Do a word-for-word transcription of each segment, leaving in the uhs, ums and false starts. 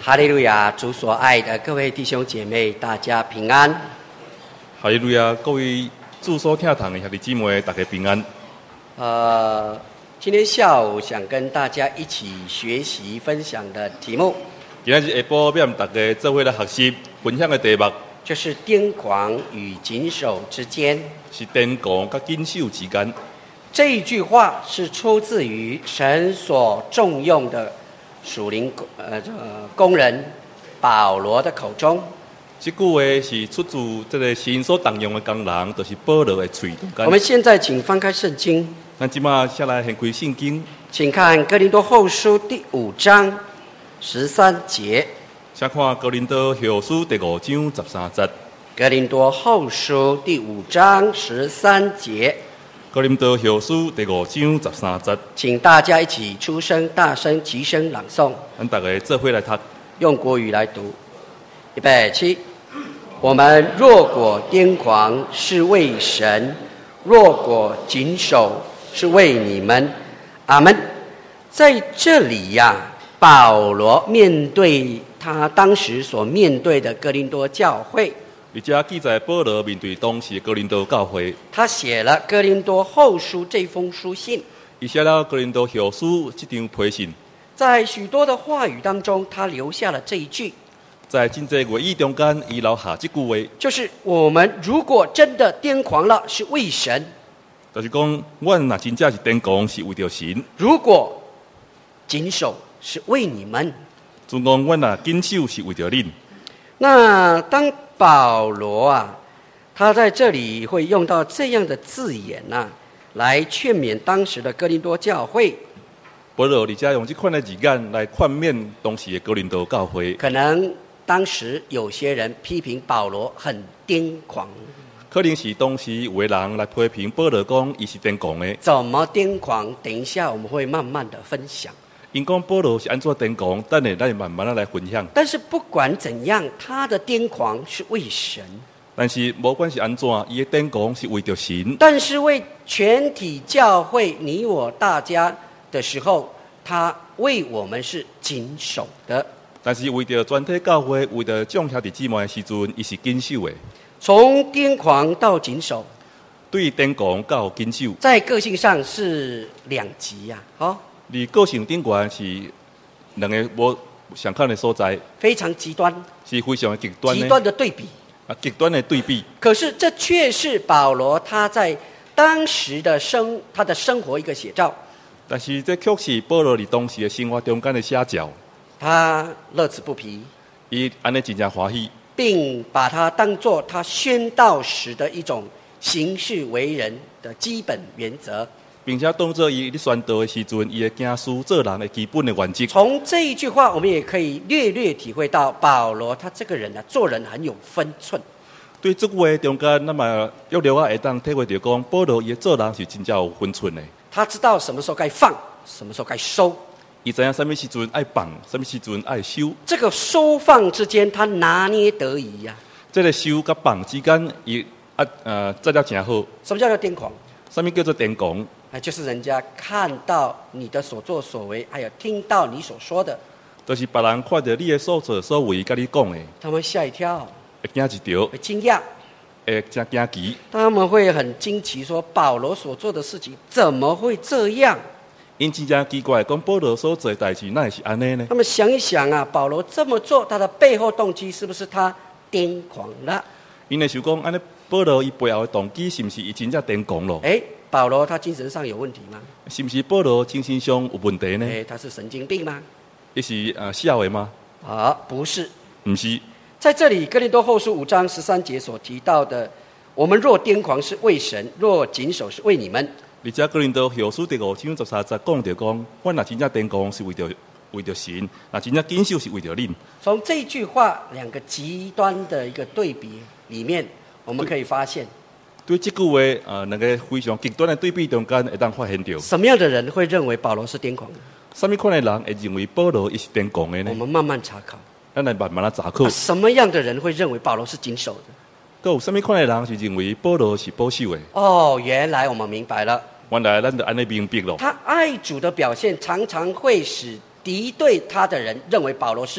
哈利路亚！主所爱的各位弟兄姐妹，大家平安。 哈利路亚！各位主所听堂的兄弟姊妹，大家平安。 呃，今天下午想跟大家一起学习分享的题目， 今天是下晡要大家做伙来学习分享的题目， 就是癫狂与谨守之间。 是癫狂跟谨守之间。 这一句话是出自于神所重用的属灵呃这个工人保罗的口中。 这句话是出自这个神所动用的工人，就是保罗的嘴中间。 我们现在请翻开圣经， 咱即马下来先开圣经， 请看哥林多后书第五章十三节。 先看哥林多后书第五章十三节。 哥林多后书第五章十三节。 哥林多后书第五章十三节。 请大家一起出声，大声齐声朗诵。 咱大家做伙来读， 用国语来读。预备起。我们若果癫狂，是为神；若果谨守，是为你们。阿们。在这里呀、啊，保罗面对他当时所面对的哥林多教会， 而且记载保罗面对当时的哥林多教会， 他写了哥林多后书这封书信， 伊写了哥林多后书这张批信。 在许多的话语当中，他留下了这一句， 在真济话语中间，伊留下这句话， 就是我们如果真的癫狂了，是为神； 就是讲，我若真正是癫狂，是为着神； 如果谨守，是为你们。 就讲，我若谨守，是为着恁。 那当保罗啊，他在这里会用到这样的字眼啊，来劝勉当时的哥林多教会。 保罗而且用这款的字眼来劝勉当时的哥林多教会。 可能当时有些人批评保罗很癫狂， 可能是当时有的人来批评保罗讲伊是癫狂的。 怎么癫狂？等一下我们会慢慢的分享。 因讲保罗是安怎癫狂，等下咱慢慢的来分享。 但是不管怎样，他的癫狂是为神。 但是不管是安怎，伊的癫狂是为着神。 但是为全体教会你我大家的时候，他为我们是谨守的。 但是为着全体教会，为着众兄弟姊妹的时阵，伊是谨守的。 从癫狂到谨守， 对癫狂到谨守， 在个性上是两极呀、啊。好， 你个性顶悬是两个无相看的所在， 非常极端， 是非常的极端的， 极端的对比啊，极端的对比。 可是这却是保罗他在当时的生他的生活一个写照。 但是这却是保罗伫当时的生活中间的写照。 他乐此不疲， 伊安尼真正欢喜， 并把它当作他宣道时的一种行事为人的基本原则， 并且当作伊咧宣道的时阵，伊的行事做人的基本的原则。 从这一句话，我们也可以略略体会到保罗他这个人啊，做人很有分寸。 对这句话中间，那么约略啊会当体会到讲，保罗伊做人是真正有分寸的。 他知道什么时候该放，什么时候该收。 伊知影什么时阵爱放，什么时阵爱收。这个收放之间，他拿捏得宜呀、啊。 这个收甲放之间，伊啊呃做了真好。 什么叫做癫狂？ 什么叫做癫狂？ 那就是人家看到你的所作所为，还有听到你所说的， 就是别人看到你的所作所为，甲你讲的， 他们吓一跳， 会惊一跳， 会惊讶， 会真惊奇。 他们会很惊奇说，保罗所做的事情怎么会这样？ 因真正奇怪，讲保罗所做的代志，哪会是安尼呢？ 他们想一想啊，保罗这么做，他的背后动机是不是他癫狂了？ 因为想讲，安尼保罗伊背后的动机，是不是伊真正癫狂咯？ 哎，保罗他精神上有问题吗？ 是不是保罗精神上有问题呢？ 哎，他是神经病吗？ 伊是呃笑的吗？ 啊，不是， 不是。 在这里，哥林多后书五章十三节所提到的，我们若癫狂是为神，若谨守是为你们。 而且哥林多后书第五章十三节讲到讲，我若真正癫狂是为着为着神，若真正谨守是为着恁。 从这句话两个极端的一个对比里面，我们可以发现， 对这句话呃两个非常极端的对比中间，会当发现到什么样的人会认为保罗是癫狂的？ 什么款的人会认为保罗伊是癫狂的呢？ 我们慢慢查考。 咱来慢慢来查考。 啊、什么样的人会认为保罗是谨守的？ 都有什么款的人是认为保罗是保守的？ 哦，原来我们明白了。 原来咱就安尼明白了。 他爱主的表现常常会使敌对他的人认为保罗是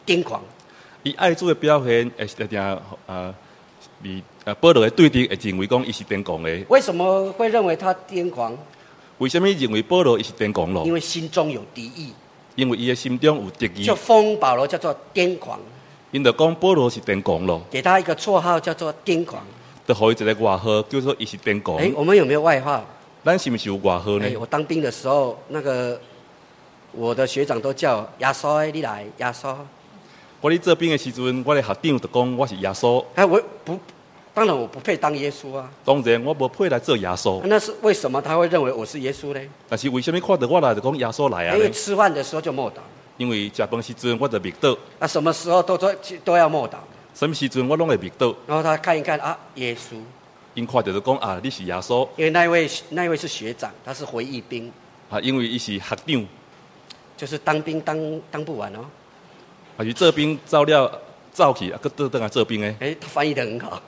癫狂。 伊爱主的表现，会是定啊，比啊保罗的对敌会认为讲伊是癫狂的。 为什么会认为他癫狂？ 为什么认为保罗伊是癫狂咯？ 因为心中有敌意。 因为伊的心中有敌意。 就封保罗叫做癫狂。 因就讲保罗是癫狂咯。 给他一个绰号叫做癫狂。 就给伊一个外号叫做伊是癫狂。 哎，我们有没有外号？ 咱是不是有外号呢？ 哎，我当兵的时候，那个我的学长都叫耶稣哎，你来耶稣。 我咧做兵的时阵，我的学长就讲我是耶稣。 哎，我不，当然我不配当耶稣啊。 当然我无配来做耶稣。 那是为什么他会认为我是耶稣呢？ 但是为什么看到我来就讲耶稣来啊？ 因为吃饭的时候就默祷。 因为食饭时阵我就默祷。 啊，什么时候都都都要默祷。 什么时阵我拢会默祷。 然后他看一看啊，耶稣。 因看到就讲啊，你是耶稣。 因为那位那位是学长，他是回忆兵。 啊，因为伊是学长。 就是当兵当当不完哦。 啊，是做兵走了走去，啊，搁倒倒来做兵诶。 哎，他翻译得很好。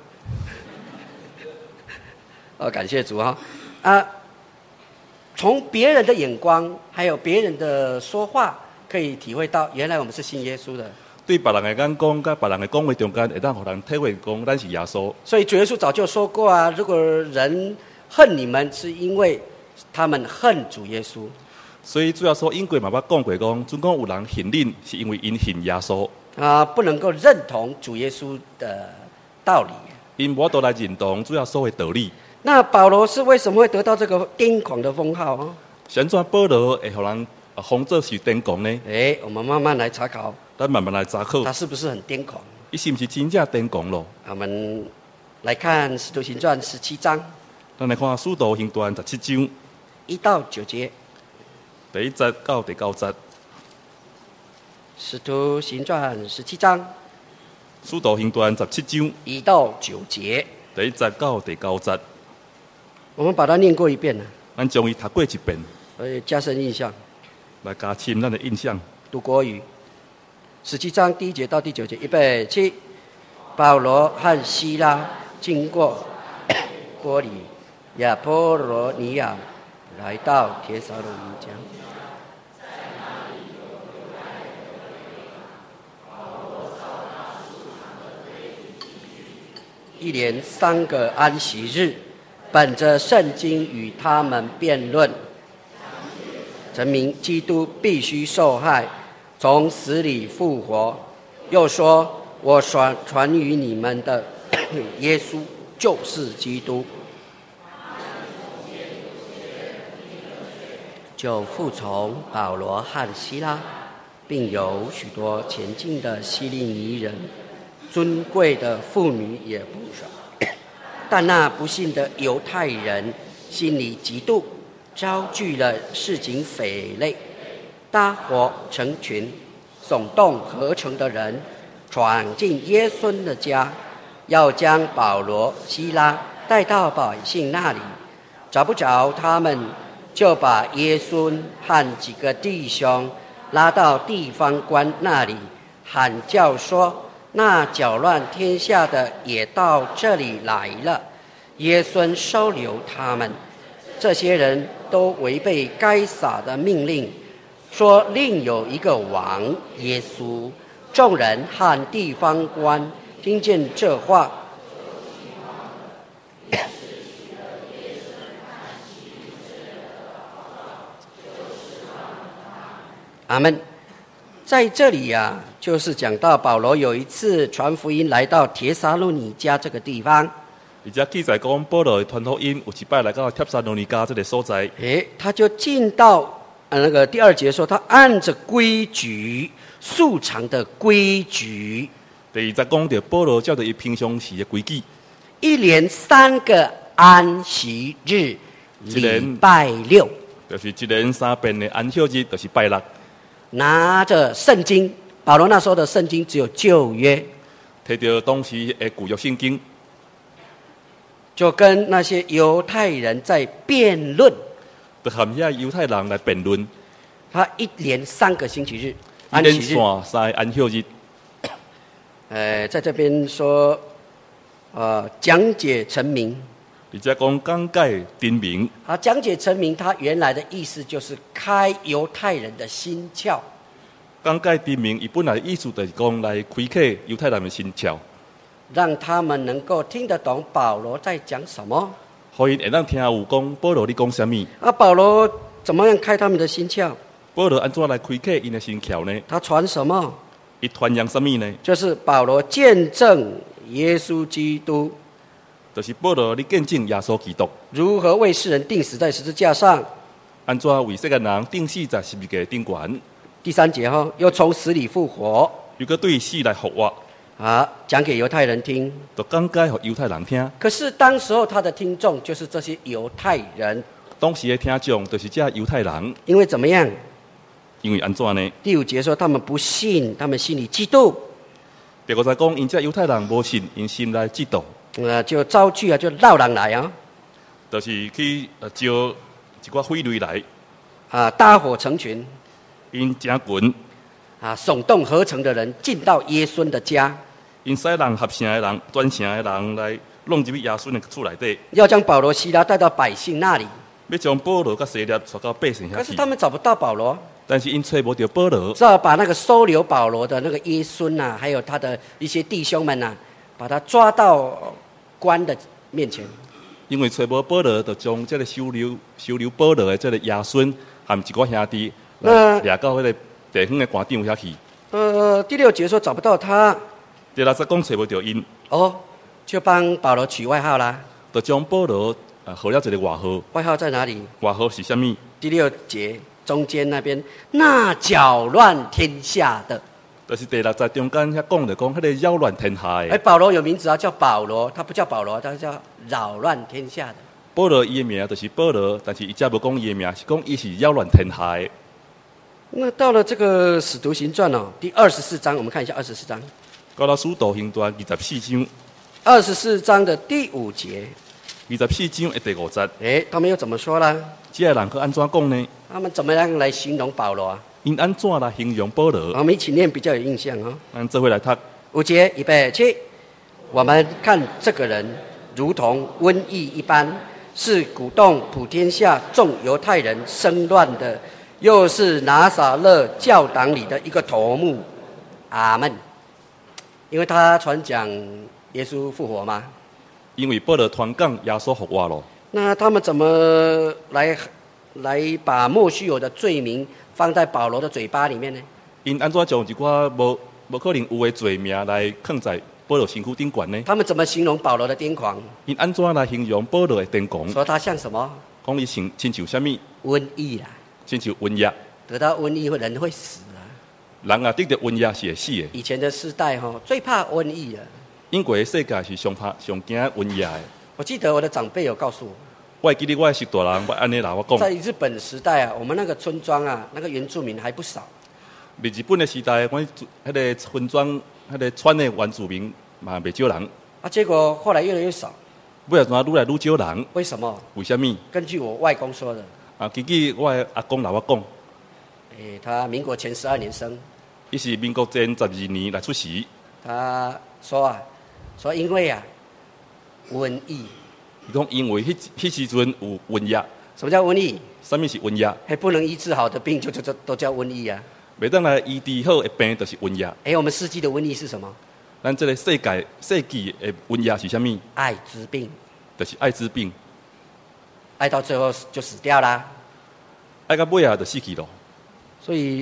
哦，感谢主哈！啊，从别人的眼光，还有别人的说话，可以体会到，原来我们是信耶稣的。 对别人的眼光，跟别人的讲话中间，会当互人体会讲，咱是耶稣。 所以主耶稣早就说过啊，如果人恨你们，是因为他们恨主耶稣。 所以主要说，英国嘛捌讲过讲，总讲有人恨恁，是因为因恨耶稣。 啊，不能够认同主耶稣的道理。 因无都来认同主要说的道理。 那保罗是为什么会得到这个癫狂的封号啊？ 怎怎保罗会互人封做是癫狂呢？ 哎，我们慢慢来查考。 咱慢慢来查考。 他是不是很癫狂？ 伊是不是真正癫狂咯？ 我们来看《使徒行传》十七章。 咱来看《使徒行传》十七章一到九节。 第一节到第九节。《 使徒行传》十七章。 《使徒行传》十七章一到九节。 第一节到第九节。 我们把它念过一遍了。 咱将伊读过一遍， 呃，加深印象。 来加深咱的印象。 读国语。十七章第一节到第九节，预备起。保罗和希拉经过波里亚波罗尼亚，来到帖撒罗尼迦。一连三个安息日，本着圣经与他们辩论，证明基督必须受害，从死里复活。又说，我传传于你们的耶稣就是基督。就服从保罗和希拉，并有许多前进的希利尼人，尊贵的妇女也不少。但那不信的犹太人心里嫉妒，招聚了市井匪类，搭伙成群，耸动合成的人，闯进耶稣的家，要将保罗、希拉带到百姓那里。找不着他们，就把耶稣和几个弟兄拉到地方官那里，喊叫说，那搅乱天下的也到这里来了。耶稣收留他们。这些人都违背该撒的命令，说另有一个王耶稣。众人和地方官听见这话，阿们。在这里呀、啊，就是讲到保罗有一次传福音来到帖撒罗尼迦这个地方。 而且记载讲，保罗传福音有一摆来到帖撒罗尼迦这个所在， 诶，他就进到呃那个第二节说，他按着规矩，素常的规矩。 第二节讲到保罗照着伊平常时的规矩， 一连三个安息日，礼拜六， 就是一连三遍的安息日，就是拜六。 拿着圣经，保罗那时候的圣经只有旧约， 摕到当时的旧约圣经， 就跟那些犹太人在辩论， 就和遐犹太人来辩论。 他一连三个星期日， 一连线三安息日。 呃，在这边说，呃，讲解成名。 而且讲讲解真明。 啊，讲解成名，它原来的意思就是开犹太人的心窍。 讲解证明，伊本来意思就是讲来开启犹太人的心窍， 让他们能够听得懂保罗在讲什么。 互因会当听有讲保罗你讲什么？ 啊，保罗怎么样开他们的心窍？ 保罗安怎来开启因的心窍呢？ 他传什么？ 伊传扬什么呢？ 就是保罗见证耶稣基督就是保罗你见证耶稣基督如何为世人钉死在十字架上。 安怎为世间人钉死在十字架顶悬？ 第三节哈，又从死里复活。 如果对死来复活， 啊，讲给犹太人听。 就讲解给犹太人听。 可是当时候他的听众就是这些犹太人。 当时的听众就是这犹太人。 因为怎么样？ 因为安怎呢？ 第五节说他们不信，他们心里嫉妒。 第五节讲，因这犹太人无信，因心内嫉妒。 呃，就招聚啊，就闹人来啊。 就是去呃招一寡匪类来。 啊，搭伙成群。 因真群。 啊，耸动合成的人进到耶稣的家。 因使人合成的人、专程的人来弄入去耶稣的厝内底。 要将保罗、希拉带到百姓那里。 要将保罗甲希拉带到百姓遐去。 可是他们找不到保罗。 但是因找不到保罗， 只好把那个收留保罗的那个耶稣呐、啊，还有他的一些弟兄们呐、啊，把他抓到官的面前。 因为找无保罗，就将这个收留收留保罗的这个亚孙和一寡兄弟，来掠到那个地方的官长遐去。 呃，第六节说找不到他。 第六节讲找不到因。 哦，就帮保罗取外号啦。 就将保罗啊号了一个外号。 外号在哪里？ 外号是什么？ 第六节。中间那边那搅乱天下的， 就是第六在中间遐讲的讲，迄个扰乱天下的。 哎，保罗有名字啊，叫保罗，他不叫保罗，他叫扰乱天下的。 保罗伊的名就是保罗，但是伊则无讲伊的名，是讲伊是扰乱天下的。 那到了这个《使徒行传》哦，第二十四章，我们看一下二十四章。 到了《使徒行传》二十四章。 二十四章的第五节。 二十四章的第五节。 哎，他们又怎么说啦？ 这个人去安怎讲呢？ 他们怎么样来形容保罗啊？ 因安怎来形容保罗？ 我们一起念比较有印象哦。 咱这回来读五节，预备起。我们看这个人如同瘟疫一般，是鼓动普天下众犹太人生乱的，又是拿撒勒教党里的一个头目。阿们。因为他传讲耶稣复活嘛。 因为保罗传讲耶稣复活了。 那他们怎么来来把莫须有的罪名放在保罗的嘴巴里面呢？ 因安怎将一寡无无可能有的罪名来放在保罗身躯顶悬呢？ 他们怎么形容保罗的癫狂？ 因安怎来形容保罗的癫狂？ 说他像什么？ 讲伊像亲像什么？ 瘟疫啦， 亲像瘟疫。 得到瘟疫人会死啊。 人啊，得到瘟疫是会死的。 以前的世代哈、哦，最怕瘟疫了。 英国的世界是上怕上惊瘟疫的。 我记得我的长辈有告诉我， 我记得我是大人，我安尼来我讲。 在日本时代啊，我们那个村庄啊，那个原住民还不少。 在日本的时代，我迄个村庄、迄个村的原住民嘛袂少人。 啊，结果后来越来越少。 尾仔怎愈来愈少人？ 为什么？ 为什么？ 根据我外公说的。 啊，根据我的阿公来我讲。 诶，他民国前十二年生。 伊是民国前十二年来出世。 他说啊，说因为啊，瘟疫。 伊讲因为迄迄时阵有瘟疫。 什么叫瘟疫？ 什么是瘟疫？ 还不能医治好的病就就就都叫瘟疫啊。 袂当来医治好的病就是瘟疫。 哎，我们世纪的瘟疫是什么？ 咱这个世界世纪的瘟疫是什么？ 艾滋病。 就是艾滋病。 艾到最后就死掉啦。 艾到尾啊就死去了。 所以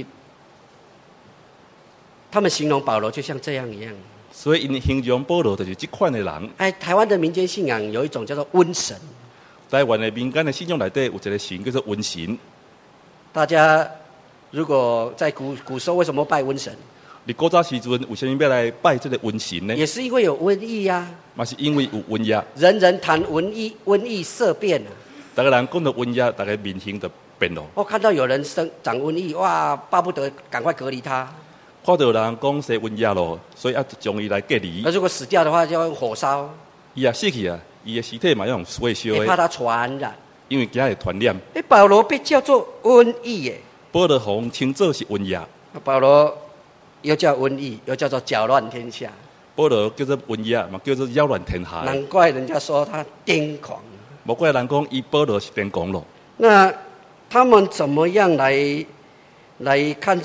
他们形容保罗就像这样一样。 所以因形容保罗就是这款的人。 哎，台湾的民间信仰有一种叫做瘟神。 台湾的民间的信仰内底有一个神叫做瘟神。 大家如果在古古时候为什么拜瘟神？ 你古早时阵为什么要来拜这个瘟神呢？ 也是因为有瘟疫呀、啊。 嘛是因为有瘟疫。 人人谈瘟疫，瘟疫色变啊。 大家人讲到瘟疫，大家面型就变了。 我看到有人生长瘟疫，哇，巴不得赶快隔离他。 看到人讲生瘟疫咯，所以要将伊来隔离。 那如果死掉的话，就要用火烧。 伊也死去啊，伊的尸体嘛要用火烧的。 怕他传染。 因为惊会传染。 哎，保罗被叫做瘟疫耶。 保罗红称作是瘟疫。 保罗又叫瘟疫，又叫做搅乱天下。 保罗叫做瘟疫，嘛叫做扰乱天下。 难怪人家说他癫狂。 无怪人讲伊保罗是癫狂咯。 那他们怎么样来来看这个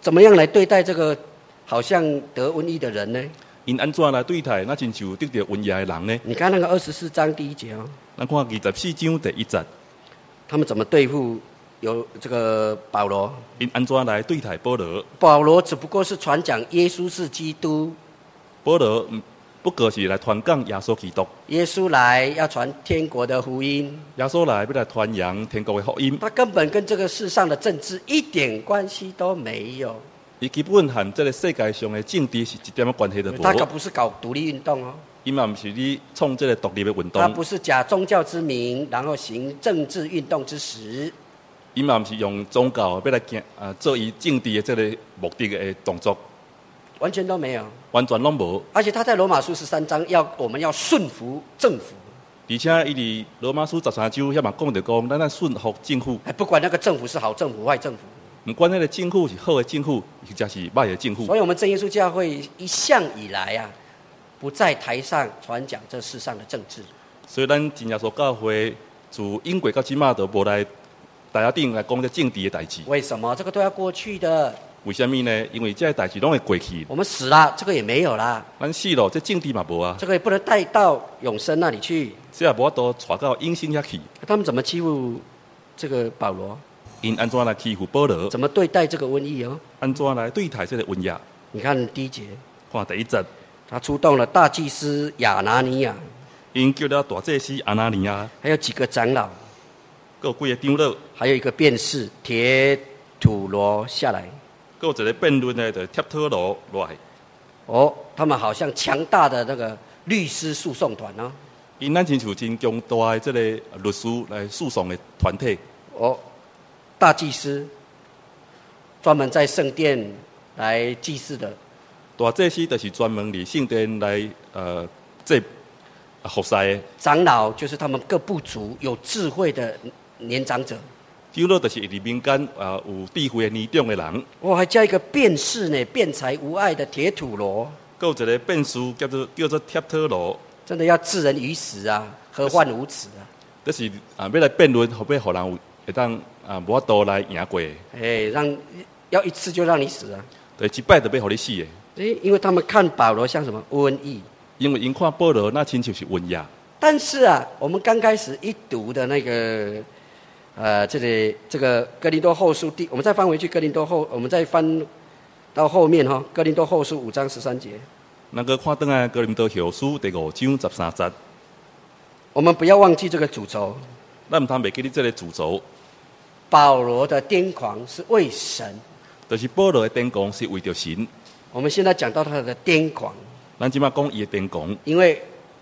怎么样来对待这个好像得瘟疫的人呢？ 因安怎来对待那亲像得到瘟疫的人呢？ 你看那个二十四章第一节哦， 咱看二十四章第一节， 他们怎么对付有这个保罗？ 因安怎来对待保罗？ 保罗只不过是传讲耶稣是基督， 保罗不过是来传讲耶稣基督。 耶稣来要传天国的福音， 耶稣来要来传扬天国的福音。 他根本跟这个世上的政治一点关系都没有。 伊基本和这个世界上的政治是一点关系都无。 他可不是搞独立运动哦， 伊嘛不是你创这个独立的运动。 他不是假宗教之名，然后行政治运动之实。 伊嘛不是用宗教要来行啊做伊政治的这个目的的动作， 完全都没有， 完全拢无。 而且他在罗马书十三章要我们要顺服政府， 而且伊伫罗马书十三章遐嘛讲着讲，咱要顺服政府， 还不管那个政府是好政府坏政府。 唔管那个政府是好的政府，或者是歹的政府。 所以，我们真耶稣教会一向以来啊，不在台上传讲这世上的政治。 所以，咱真耶稣教会自英国到即马都无来大家顶来讲这政治的代志。 为什么？这个都要过去的。 为什么呢？因为这些代志拢会过去。 我们死了，这个也没有啦。 咱死了，这政治嘛无啊。 这个也不能带到永生那里去。 这也无法度带到永生遐去。 他们怎么欺负这个保罗？ 因安怎来欺负保罗？ 怎么对待这个瘟疫哦？ 安怎来对待这个瘟疫？ 你看第一节， 看第一节， 他出动了大祭司亚拿尼亚， 因叫了大祭司阿拿尼亚， 还有几个长老， 各有几个长老， 还有一个辩士铁土罗下来。 各有一个辩论的，就铁土罗落来。 哦，他们好像强大的那个律师诉讼团哦。 因咱亲像真强大的这个律师来诉讼的团体。 哦。大祭司专门在圣殿来祭祀的， 大祭司就是专门伫圣殿来呃这服侍的。 长老就是他们各部族有智慧的年长者。 长老就是伫民间啊有智慧的年长的人。 我、哦、还加一个辩士呢，辩才无碍的铁土罗。 还有一个辩士叫做叫做铁土罗。 真的要置人于死啊，何患无辞啊！ 这是啊，要来辩论，后尾互人有会当啊，无法度来赢过。 哎，让要一次就让你死啊！ 对，一摆就要互你死的。 哎，因为他们看保罗像什么瘟疫， 因为因看保罗那亲像是瘟疫。 但是啊，我们刚开始一读的那个，呃，这里这个哥林多后书第，我们再翻回去哥林多后，我们再翻到后面哈、哦，哥林多后书五章十三节。 那个看倒来哥林多后书第五章十三节。 我们不要忘记这个主轴。 咱唔通袂记你这个主轴。 保罗的癫狂是为神， 就是保罗的癫狂是为着神。 我们现在讲到他的癫狂， 咱即马讲伊的癫狂， 因为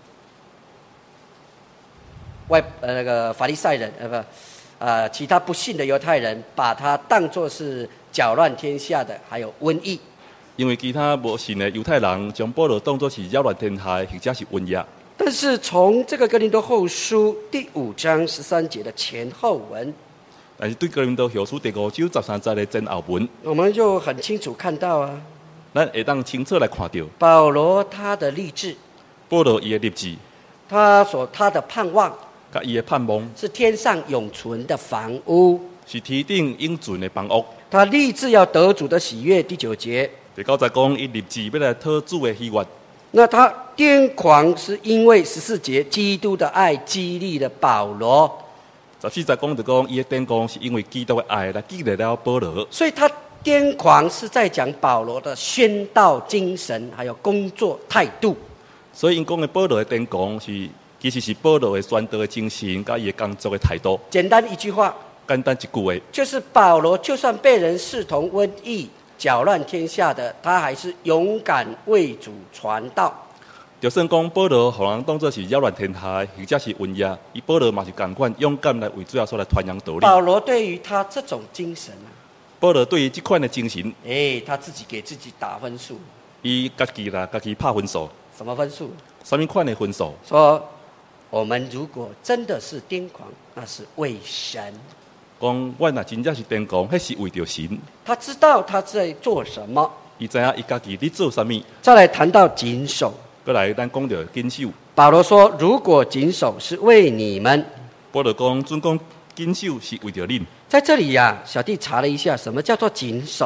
外呃那个法利赛人呃不呃其他不信的犹太人把他当作是搅乱天下的，还有瘟疫。 因为其他无信的犹太人将保罗当作是扰乱天下或者是瘟疫。 但是从这个哥林多后书第五章十三节的前后文， 但是对哥林多后书第五章十三节的前后文， 我们就很清楚看到啊， 咱会当清楚来看到保罗他的立志， 保罗伊的立志， 他所他的盼望， 甲伊的盼望是天上永存的房屋， 是天顶永存的房屋。 他立志要得主的喜悦，第九节。 第九节讲伊立志要来讨主的喜悦。 那他癫狂是因为十四节基督的爱激励了保罗。 十四节讲就讲伊的癫狂是因为基督的爱来激励了保罗。 所以他癫狂是在讲保罗的宣道精神，还有工作态度。 所以因讲的保罗的癫狂是其实是保罗的宣道的精神，甲伊的工作的态度。 简单一句话， 简单一句话， 就是保罗就算被人视同瘟疫搅乱天下的，他还是勇敢为主传道。 就算讲保罗互人当作是扰乱天下，或者是瘟疫，伊保罗嘛是共款勇敢来为主要所来传扬道理。 保罗对于他这种精神啊， 保罗对于这款的精神， 哎，他自己给自己打分数。 伊家己啦，家己拍分数。 什么分数？ 什么款的分数？ 说我们如果真的是癫狂，那是为神。 讲我若真正是癫狂，迄是为着神。 他知道他在做什么。 伊知影伊家己伫做啥物。 再来谈到谨守。 过来，咱讲到谨守。 保罗说：“如果谨守是为你们。” 保罗讲：“准讲谨守是为着恁。” 在这里呀、啊，小弟查了一下，什么叫做谨守？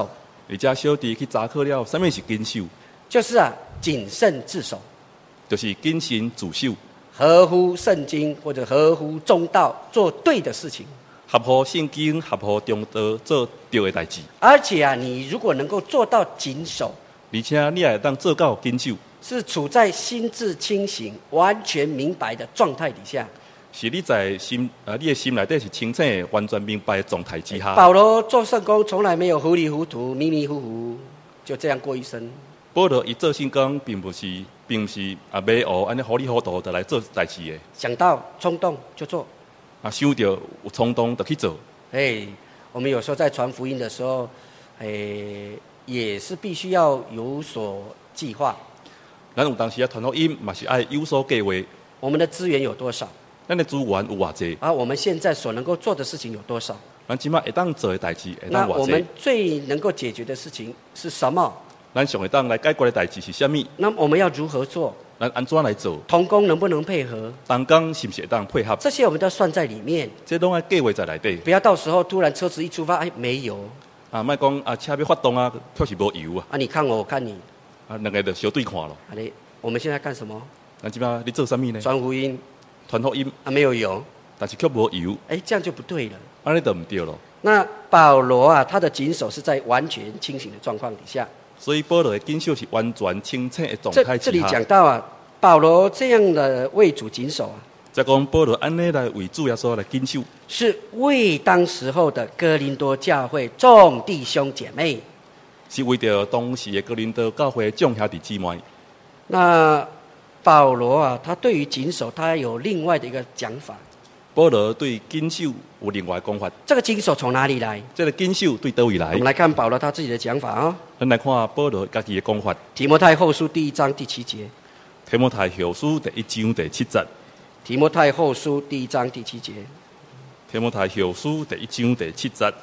而且小弟去查考了，什么是谨守？ 就是啊，谨慎自守， 就是谨慎自守， 合乎圣经或者合乎中道，做对的事情。 合乎圣经、合乎中道做对的代志。 而且啊，你如果能够做到谨守， 而且你也当做到谨守， 是处在心智清醒、完全明白的状态底下。 是你在心啊，你的心内底是清醒的、完全明白的状态之下。 保罗做圣工从来没有糊里糊涂、迷迷糊糊，就这样过一生。 保罗伊做圣工，并不是，并不是啊，迷糊安尼糊里糊涂的来做代志的。 想到冲动就做。 啊，想到有冲动就去做。 哎，我们有时候在传福音的时候，哎，也是必须要有所计划。 咱有当时啊传福音，嘛是爱有所计划。 我们的资源有多少？ 咱的资源有偌济？ 啊，我们现在所能够做的事情有多少？ 咱即马会当做的代志会那当偌济？ 我们最能够解决的事情是什么？ 咱上会当来解决的代志是啥物？ 那我们要如何做？ 咱安怎来做？ 同工能不能配合？ 同工是不是会当配合？ 这些我们都要算在里面。 这拢爱计划在内底。 不要到时候突然车子一出发，哎，没油。 啊，莫讲啊，车要发动啊，确实无油啊。 啊，你看我，我看你。 啊，两个就相对看咯。 啊，你我们现在干什么？ 咱即马你做啥物呢？ 传福音。 传福音啊，没有油， 但是却无油。 哎，这样就不对了。 安尼就唔对咯。 那保罗啊，他的谨守是在完全清醒的状况底下。 所以保罗的谨守是完全清醒的状态之下。 这这里讲到啊，保罗这样的为主谨守啊， 再讲保罗安尼来为主耶稣来谨守， 是为当时候的哥林多教会众弟兄姐妹， 是为着当时的哥林多教会众兄弟姊妹。 那保罗啊，他对于谨守，他有另外的一个讲法。 保罗对谨守有另外讲法。 这个谨守从哪里来？ 这个谨守对倒位来？ 我们来看保罗他自己的讲法啊。 咱来看保罗家己的讲法。 提摩太后书第一章第七节。 提摩太后书第一章第七节。 提摩太后书第一章第七节。 提摩太后书第一章第七节。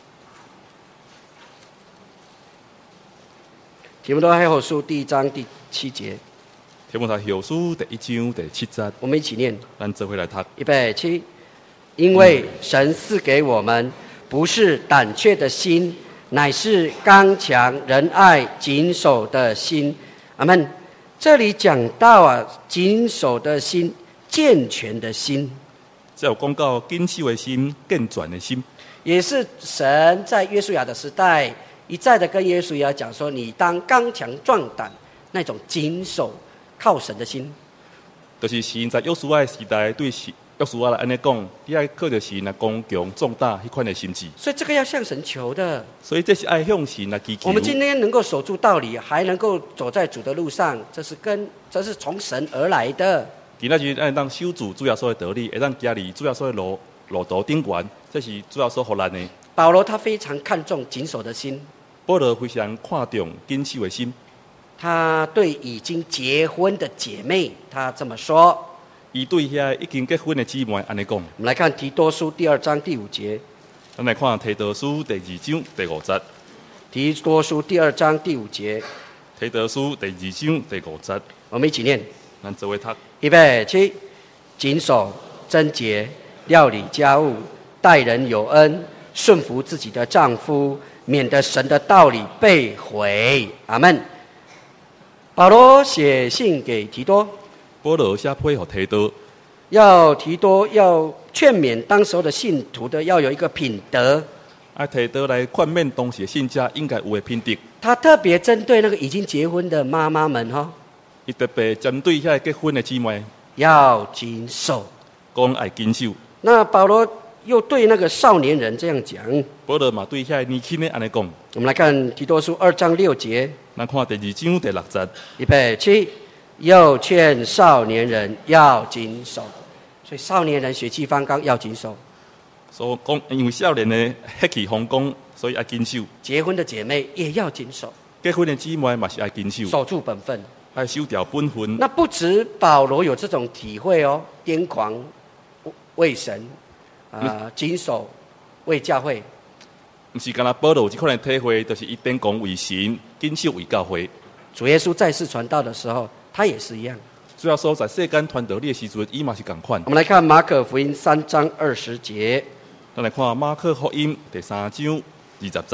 提摩太后书第一章第七节。 提摩太后书第一章第七节。 我们一起念。 咱做回来读。 预备起。因为神赐给我们不是胆怯的心，乃是刚强、仁爱、谨守的心。阿们。这里讲到啊，谨守的心，健全的心。 这有讲到谨守的心、健全的心， 也是神在约书亚的时代一再的跟约书亚讲说，你当刚强壮胆，那种谨守靠神的心。 就是神在约书亚的时代对约书亚来安尼讲，你爱靠着神来刚强壮大迄款的心智。 所以这个要向神求的。 所以这是爱向神来祈求。 我们今天能够守住道理，还能够走在主的路上，这是跟这是从神而来的。 今仔日爱当守住主耶稣的道理，会当行伫主耶稣的路路途顶悬，这是主耶稣互咱的。 保罗他非常看重谨守的心。 保罗非常看重谨守的心。 他对已经结婚的姐妹，他这么说。 伊对遐已经结婚的姊妹安尼讲。 我们来看提多书第二章第五节。 咱来看提多书第二章第五节。 提多书第二章第五节。 提多书第二章第五节。 我们一起念。 咱做位读。 预备起。谨守贞洁，料理家务，待人有恩，顺服自己的丈夫，免得神的道理被毁。阿们。保罗写信给提多。 保罗写批给提多， 要提多要劝勉当时候的信徒的，要有一个品德。 啊，提多来劝勉当时的信者应该有的品德。 他特别针对那个已经结婚的妈妈们哈， 伊特别针对遐结婚的姊妹， 要谨守， 讲爱谨守。 那保罗又对那个少年人这样讲。 保罗嘛对遐年轻的安尼讲。 我们来看提多书二章六节。 咱看第二章第六节。 预备起。又劝少年人要谨守，所以少年人血气方刚要谨守。 所以讲，因为少年的血气方刚，所以要谨守。 结婚的姐妹也要谨守， 结婚的姊妹嘛是要谨守， 守住本分， 要守掉本分。 那不止保罗有这种体会哦，癫狂为神，啊、呃，谨守为教会。 不是干那保罗有这款的体会，就是伊癫狂为神，谨守为教会。 主耶稣在世传道的时候，他也是一样。 主要说在世间传道的时阵，伊嘛是同款。 我们来看马可福音三章二十节。 咱来看马可福音第三章二十节。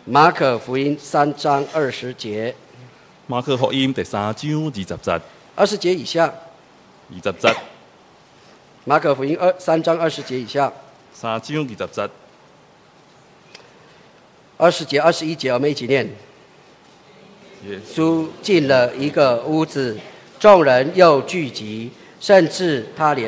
马可福音三章二十节， 马可福音第三章二十节， 二十节以下。 二十节， 马可福音二三章二十节以下。 三章二十节， 二十节、二十一节，我们一起念。 耶稣进了一个屋子，众人又聚集，甚至他连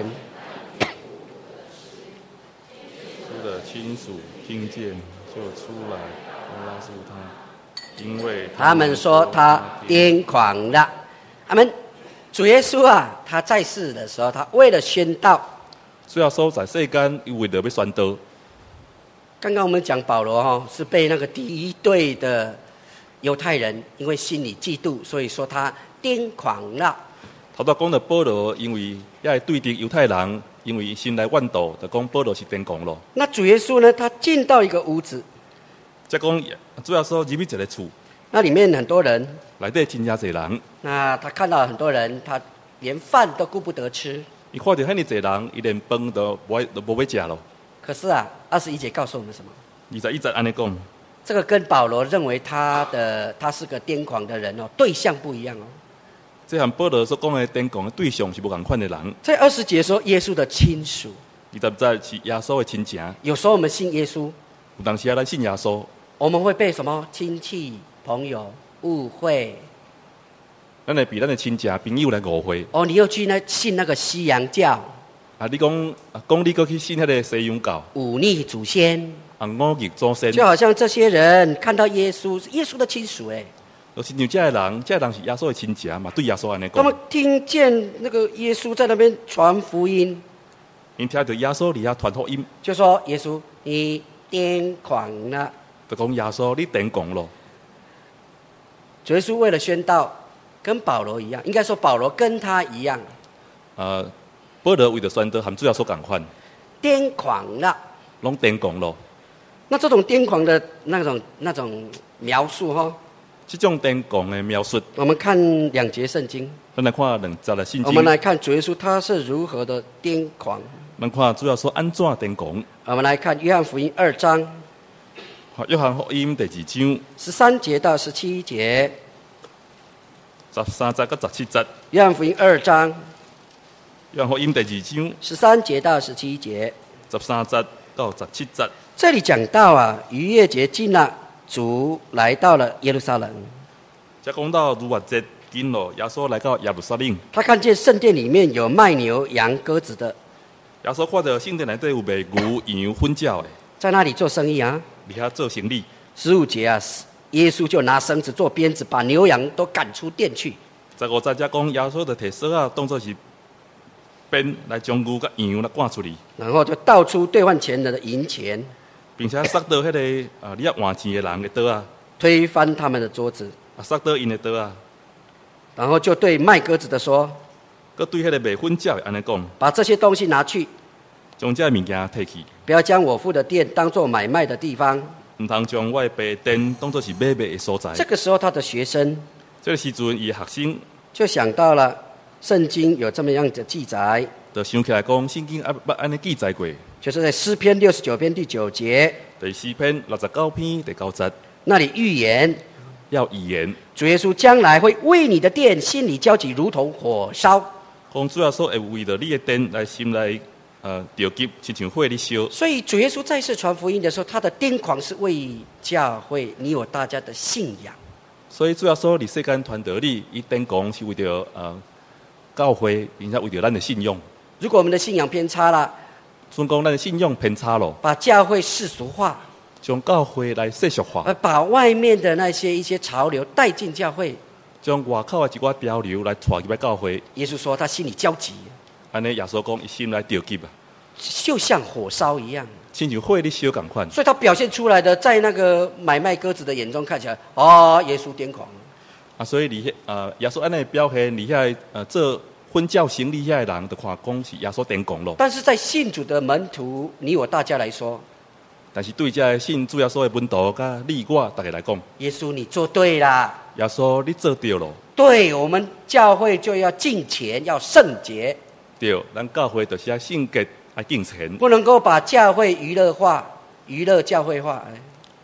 稣的亲属听见就出来告诉他，因为他们说他癫狂了。阿们，主耶稣啊，他在世的时候，他为了宣道。 主要说在世间，伊为了要宣道。 刚刚我们讲保罗哈，是被那个第一队的犹太人因为心里嫉妒，所以说他癫狂了。 头拄讲到保罗，因为也对敌犹太人，因为心来怨道，就讲保罗是癫狂咯。 那主耶稣呢？他进到一个屋子， 即讲主要说入去一个厝， 那里面很多人， 内底真正侪人。 那他看到很多人，他连饭都顾不得吃。 伊看到遐尼侪人，伊连饭都无都无要食咯。 可是啊，二十一节告诉我们什么？ 二十一节安尼讲， 这个跟保罗认为他的他是个癫狂的人哦，对象不一样哦。 这和保罗所讲的癫狂的对象是不同款的人。 在二十节说耶稣的亲属， 二十节是耶稣的亲情。 有时候我们信耶稣， 有当时啊，咱信耶稣， 我们会被什么亲戚、朋友误会。 咱会被咱的亲戚朋友来误会。 哦，你又去那信那个西洋教， 啊，你讲啊，讲你过去信迄个西洋教， 忤逆祖先， 啊，忤逆祖先， 就好像这些人看到耶稣是耶稣的亲属哎， 就是像这个人，这个人是耶稣的亲戚嘛，对耶稣安尼他们讲。 听见那个耶稣在那边传福音， 因听到耶稣伫遐传福音， 就说耶稣你癫狂了。 就讲耶稣你癫狂咯。 主耶稣为了宣道，跟保罗一样，应该说保罗跟他一样， 啊，保罗为了宣道，和主耶稣共款， 癫狂了。 拢癫狂咯。 那这种癫狂的那种那种描述哈， 这种癫狂的描述， 我们看两节圣经， 咱来看两节的圣经。 我们来看主耶稣他是如何的癫狂。 咱看主耶稣安怎癫狂。 我们来看约翰福音二章约翰福音第二章十三节到十七节。 十三节到十七节。 约翰福音二章约翰福音第二章十三节到十七节。 十三节到十七节。 这里讲到啊，逾越节近了，主来到了耶路撒冷。 这讲到逾越节近咯，耶稣来到耶路撒冷。 他看见圣殿里面有卖牛羊鸽子的， 耶稣看到圣殿内底有卖牛羊混鸟的， 在那里做生意啊。 伫遐做生意。 十五节啊，耶稣就拿绳子做鞭子，把牛羊都赶出店去。 十五节才讲耶稣就摕绳啊当作是鞭来将牛甲羊来赶出去， 然后就倒出兑换钱人的银钱， 并且塞到迄、那个啊你要换钱的人的刀啊， 推翻他们的桌子， 啊塞到因的刀啊， 然后就对卖鸽子的说：“ 佮对迄个卖混鸟的安尼讲， 把这些东西拿去， 将这物件摕去， 不要将我父的店当作买卖的地方。” 唔通将我的白店当作是买卖的所在。 这个时候，他的学生这个时阵，伊的学生就想到了圣经有这么样的记载， 就想起来讲，圣经啊捌安尼记载过， 就是在诗篇六十九篇第九节第诗篇六十九篇第九节， 那里预言， 要预言， 主耶稣将来会为你的殿心里焦急，如同火烧。 讲主要说会为了你的殿来心来呃着急，亲像火咧烧。 所以主耶稣在世传福音的时候，他的癫狂是为教会你我大家的信仰。 所以主要说，伫世间传道理，伊癫狂是为着呃教会，并且为着咱的信用。 如果我们的信仰偏差了， 所以讲咱的信用偏差咯， 把教会世俗化， 将教会来世俗化， 而把外面的那些一些潮流带进教会， 将外口的一寡潮流来带入来教会。 耶稣说他心里焦急， 安尼耶稣讲，伊心来着急啊， 就像火烧一样。 亲像火咧烧共款。 所以他表现出来的，在那个买卖鸽子的眼中看起来，啊，耶稣癫狂。 啊，所以伫呃耶稣安尼表现，伫遐呃做婚教行李遐的人，就看讲是耶稣癫狂咯。 但是在信主的门徒，你我大家来说， 但是对这信主耶稣的门徒甲你我大家来讲， 耶稣你做对啦， 耶稣你做对咯。 对我们教会就要敬虔，要圣洁， 对，咱教会就是要圣洁，要敬虔， 不能够把教会娱乐化、娱乐教会化。哎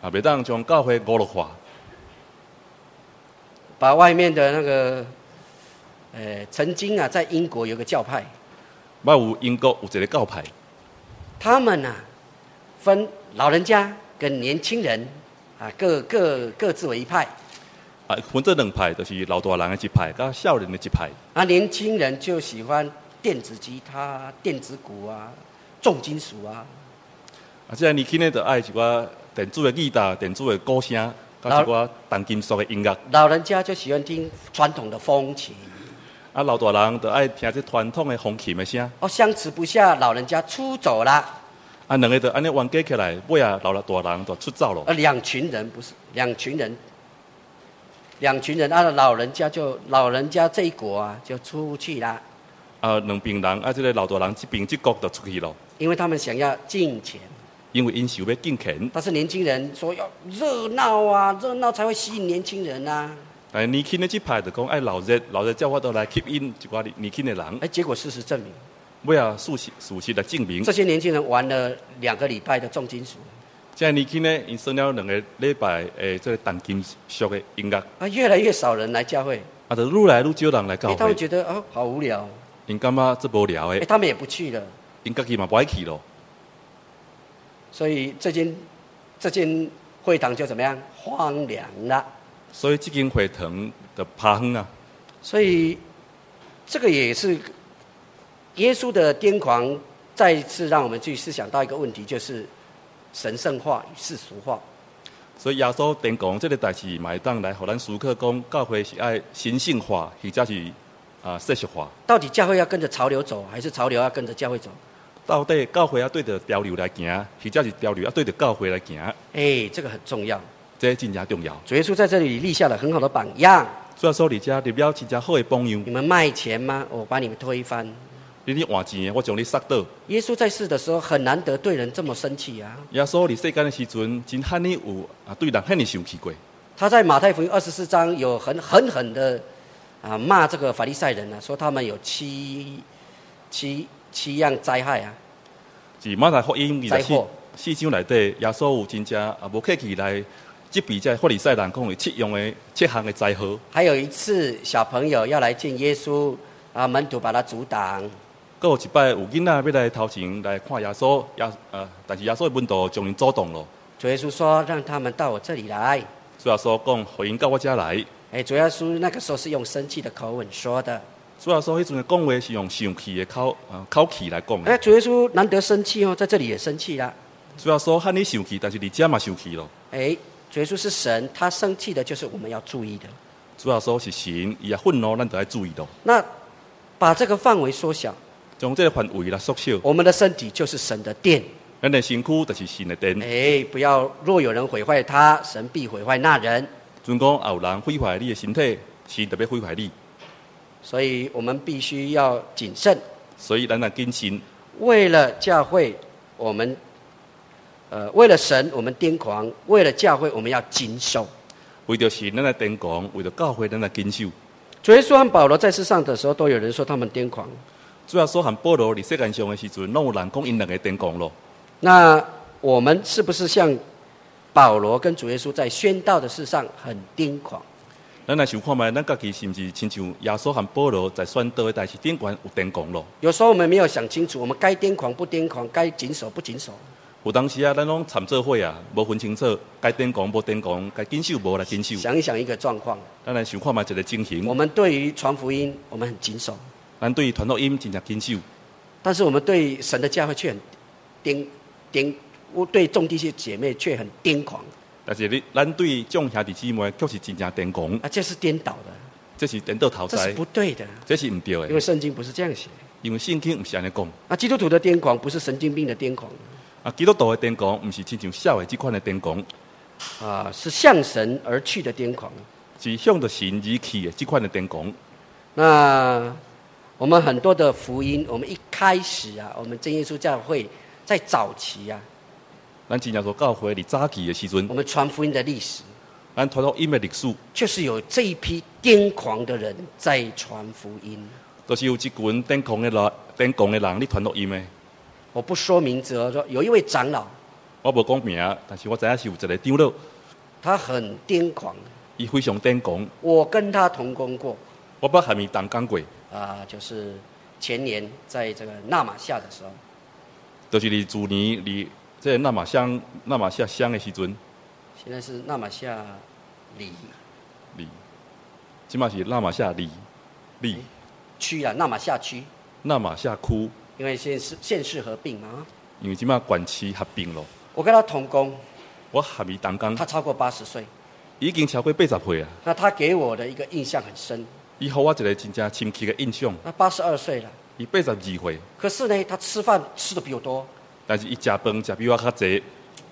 啊，袂当将教会娱乐化， 把外面的那个，呃，曾经啊，在英国有个教派， 捌有英国有一个教派， 他们啊，分老人家跟年轻人啊，各各各自为一派。 啊，分这两派，就是老大人的一派，甲少年的一派。 啊，年轻人就喜欢电子吉他、电子鼓啊、重金属啊。 啊，即个年轻人就爱一寡电子的吉他、电子的鼓声，甲一寡重金属的音乐。 老人家就喜欢听传统的风琴。 啊，老大人就爱听这传统的风琴的声。 哦，相持不下，老人家出走了。 啊，两个就安尼冤家起来，尾啊，老大人就出走了。 啊，两群人不是两群人。两群人，啊，老人家就老人家这一国啊，就出去啦。 啊，两边人啊，这个老大人这边这国就出去了。 因为他们想要进钱。 因为因想要进钱。 但是年轻人说要热闹啊，热闹才会吸引年轻人啊。 哎，年轻的这派就讲爱闹热，闹热叫我都来吸引一寡年轻的人。 哎，结果事实证明， 尾啊，事实事实来证明， 这些年轻人玩了两个礼拜的重金属。 这年轻呢，因算了两个礼拜诶，这个重金属的音乐。 啊，越来越少人来教会。 啊，就愈来愈少人来教会。 他们觉得哦，好无聊。 因感觉这无聊诶。 他们也不去了。 因家己嘛不爱去咯。 所以这间这间会堂就怎么样荒凉了。 所以这间会堂的趴荒啊。 所以这个也是耶稣的癫狂，再一次让我们去思想到一个问题，就是神圣化与世俗化。 所以耶稣癫狂这个代志，嘛会当来互咱思考讲，教会是爱神圣化，或者是啊世俗化。 到底教会要跟着潮流走，还是潮流要跟着教会走？ 到底教会要对着潮流来行，或者是潮流要对着教会来行？ 哎，这个很重要。 这真正重要。 主耶稣在这里立下了很好的榜样。 主耶稣伫这立了真正好的榜样。 你们卖钱吗？我把你们推翻。 你咧换钱，我将你杀倒。 耶稣在世的时候很难得对人这么生气啊。 耶稣伫世间的时阵，真罕尼有啊对人罕尼生气过。 他在马太福音二十四章有很狠狠的啊骂这个法利赛人啊，说他们有七七七样灾害啊。 是马太福音二十四四章内底，耶稣有真正啊无客气来责备这法利赛人，讲有七样的七项的灾祸。 还有一次小朋友要来见耶稣啊，门徒把他阻挡。 搁有一摆有囡仔要来头前来看耶稣，耶呃，但是耶稣的门徒将因阻挡了。 主耶稣说：“让他们到我这里来。” 主耶稣讲：“互因到我这来。” 哎，主耶稣那个时候是用生气的口吻说的。 主耶稣迄阵讲话是用生气的口啊口气来讲。 哎，主耶稣难得生气哦，在这里也生气啦。 主耶稣喊你生气，但是你这嘛生气了。 哎，主耶稣是神，他生气的就是我们要注意的。 主耶稣是神，伊也愤怒，咱就要注意到。 那把这个范围缩小。 将这个范围来缩小。 我们的身体就是神的殿， 咱的身躯就是神的殿。 哎，不要若有人毁坏他，神必毁坏那人。 准讲有人毁坏你的身体，神特别毁坏你。 所以我们必须要谨慎。 所以咱要谨慎。 为了教会，我们呃为了神，我们癫狂；为了教会，我们要谨守。 为着神，咱来癫狂；为着教会，咱来谨守。 主耶稣和保罗在世上的时候，都有人说他们癫狂。 主耶稣和保罗伫世界上的时阵，拢有人讲因两个癫狂咯。 那我们是不是像保罗跟主耶稣在宣道的事上很癫狂？ 咱来想看卖，咱家己是不是亲像耶稣和保罗在宣道的代志顶悬有癫狂咯？ 有时候我们没有想清楚，我们该癫狂不癫狂，该谨守不谨守。 有当时啊，咱拢参做伙啊，无分清楚该癫狂无癫狂，该谨守无来谨守。 想一想一个状况， 咱来想看卖一个情形。 我们对于传福音，我们很谨守。 咱对传福音真正谨守， 但是我们对神的教会却很癫癫，对众弟兄姐妹却很癫狂。 但是你，咱对众兄弟姊妹却是真正癫狂。 啊，这是颠倒的， 这是颠倒头栽， 这是不对的， 这是唔对的。 因为圣经不是这样写。 因为圣经唔是安尼讲。 啊，基督徒的癫狂不是神经病的癫狂。 啊，基督徒的癫狂唔是亲像小的这款的癫狂。 啊，是向神而去的癫狂， 是向着神而去的这款的癫狂。 那我们很多的福音，我们一开始啊，我们真耶稣教会在早期啊， 咱真正说教会伫早期的时阵， 我们传福音的历史， 咱传福音的历史， 就是有这一批癫狂的人在传福音， 就是有一群癫狂的人，癫狂的人咧传福音的。 我不说名字哦，说有一位长老， 我无讲名，但是我知影是有一个长老， 他很癫狂， 伊非常癫狂。 我跟他同工过， 我捌和伊同工过， 啊、就是前年在这个纳马夏的时候， 就是伫去年伫这个纳马乡纳马夏乡的时阵， 现在是纳马夏里里，即嘛是纳马夏里里区啊，纳马夏区， 纳马夏区， 因为县市县市合并嘛。 因为即嘛县市合并咯。 我跟他同工， 我和伊同工， 他超过八十岁， 已经超过八十岁啊。 那他给我的一个印象很深。 伊互我一个真正深刻的印象。 他八十二岁了， 伊八十二岁， 可是呢，他吃饭吃的比我多， 但是伊食饭食比我较济，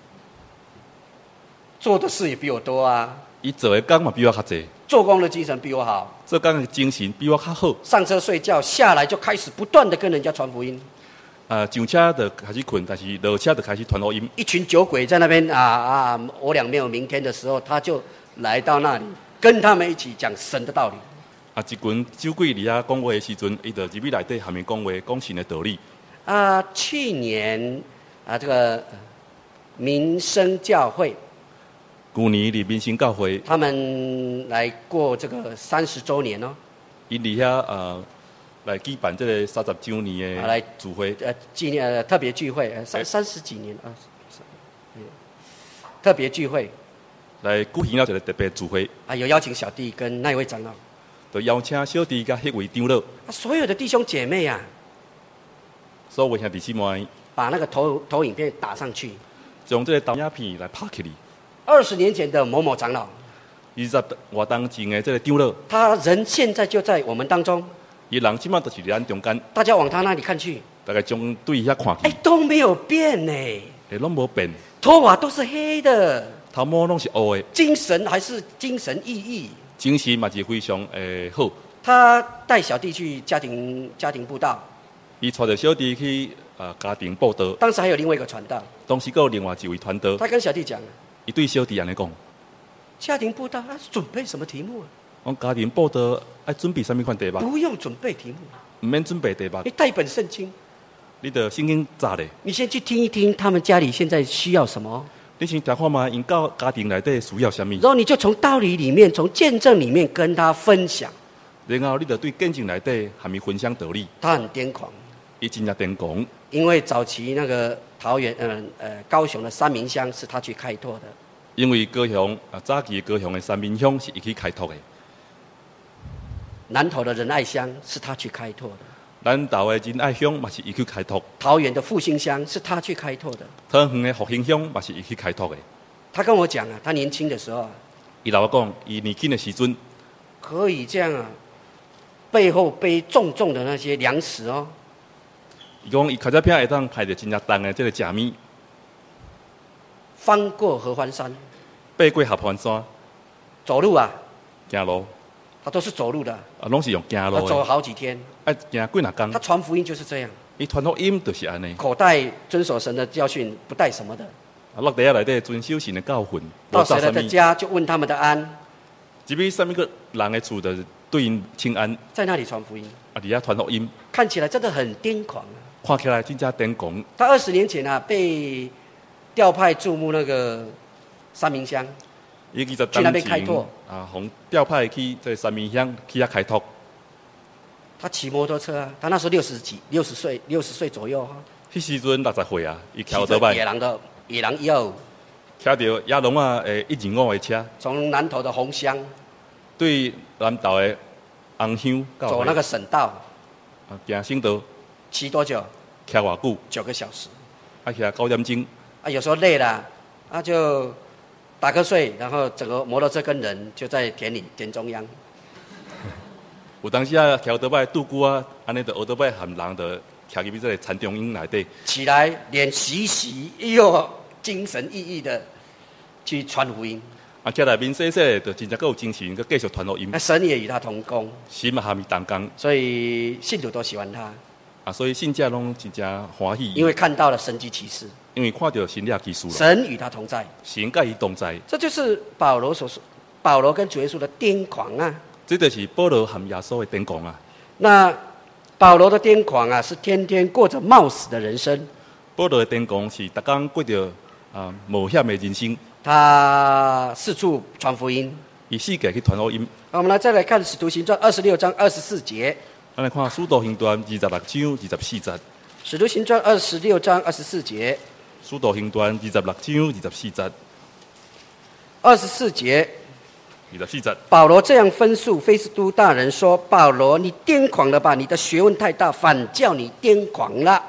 做的事也比我多啊， 伊做的工嘛比我较济， 做工的精神比我好， 做工的精神比我较好。 上车睡觉，下来就开始不断的跟人家传福音。 啊，上车就开始困，但是落车就开始传福音。 一群酒鬼在那边啊啊，我俩没有明天的时候，他就来到那里，跟他们一起讲神的道理。 啊，一群酒鬼伫遐讲话的时阵，伊就入去内底下面讲话，讲神的道理。 啊，去年啊，这个呃民生教会， 去年伫民生教会， 他们来过这个三十周年哦， 伊伫遐呃来举办这个三十周年的啊来聚会， 呃，纪念呃特别聚会，呃三三十几年啊，嗯特别聚会来举行了一个特别聚会， 啊，有邀请小弟跟那一位长老， 就邀请小弟甲迄位长老， 啊，所有的弟兄姐妹啊， 所有兄弟姊妹， 把那个投投影片打上去。 将这个导影片来拍起来。 二十年前的某某长老， 二十外当前的这个长老， 他人现在就在我们当中， 伊人即马就是伫咱中间， 大家往他那里看去， 大概将对伊遐看哎去，， 都没有变呢， 诶，拢无变， 头发都是黑的， 头毛拢是乌的， 精神还是精神奕奕。 精神嘛是非常诶好。 他带小弟去家庭家庭布道， 伊带着小弟去啊家庭报道， 当时还有另外一个传道， 当时还有另外一位传道， 他跟小弟讲， 伊对小弟安尼讲， 家庭布道他准备什么题目啊？ 讲家庭报道爱准备啥物款题目？ 不用准备题目， 毋免准备题目你，带一本圣经， 你着圣经查咧， 你先去听一听他们家里现在需要什么， 你先听看嘛，因到家庭内底需要啥物， 然后你就从道理里面、从见证里面跟他分享。 然后你着对见证内底含伊分享道理， 他很癫狂， 伊真正癫狂， 因为早期那个桃园，嗯呃高雄的三明乡是他去开拓的， 因为高雄啊早期高雄的三民乡是伊去开拓的， 南投的仁爱乡是他去开拓的， 咱岛的仁爱乡嘛是伊去开拓， 桃园的复兴乡是他去开拓的。 桃园的复兴乡嘛是伊去开拓的。 他跟我讲啊，他年轻的时候啊， 伊老我讲，伊年轻的时阵， 可以这样啊，背后背重重的那些粮食哦， 伊讲伊开始片会当拍着真正重的这个食物， 翻过合欢山爬过合欢山， 走路啊， 行路， 他都是走路的， 啊，拢是用行他走路的， 好几天。 爱行几若工他。传福音就是这样， 伊传福音就是安尼， 口袋遵守神的教训，不带什么的。 啊，落地下内底遵守神的教训， 到谁来的物， 家就问他们的安， 入去啥物个人的厝，就是对因请安， 在那里传福音， 啊，伫遐传福音， 看起来真的很癫狂啊。 看起来真正癫狂。 他二十年前啊，被调派驻牧那个三明乡， 伊二十去那当前边开拓啊，红调派去这三明乡去遐开拓。 他骑摩托车啊，他那时候六十几、六十岁、六十岁左右哈、 迄时阵六十岁啊，伊骑骑着倒摆， 野狼的野狼一二五， 骑着野龙啊诶一二五的车， 从南投的红乡对南投的红乡到走那个省道， 啊行省道， 骑多久？ 骑偌久？ 九个小时。 啊骑九点钟， 啊，有时候累了，啊就打瞌睡，然后整个摩托车跟人就在田里田中央。 有当时啊骑倒摆拄久啊，安尼就学倒摆含人就骑入去这个田中央内底， 起来脸洗洗，又精神奕奕的去传福音。 啊骑内面洗洗，就真正够有精神，佮继续传福音那。神也与他同工， 神嘛含伊同工， 所以信徒都喜欢他， 啊所以信者拢真正欢喜， 因为看到了神迹奇事， 因为看到神力奇事了， 神与他同在。 神甲伊同在。 这就是保罗所说，保罗跟主耶稣的癫狂啊。 这就是保罗含耶稣的癫狂啊！ 那保罗的癫狂啊，是天天过着冒死的人生。 保罗的癫狂是逐工过着啊冒险的人生， 他四处传福音。 伊世界去传福音。 好，我们来再来看《使徒行传》二十六章二十四节。 咱来看《使徒行传》二十六章二十四节。《 使徒行传》二十六章二十四节。 《使徒行传》二十六章二十四节。 二十四节。 二十四节。 保罗这样分诉菲斯都大人说：“保罗，你癫狂了吧？你的学问太大，反叫你癫狂了。”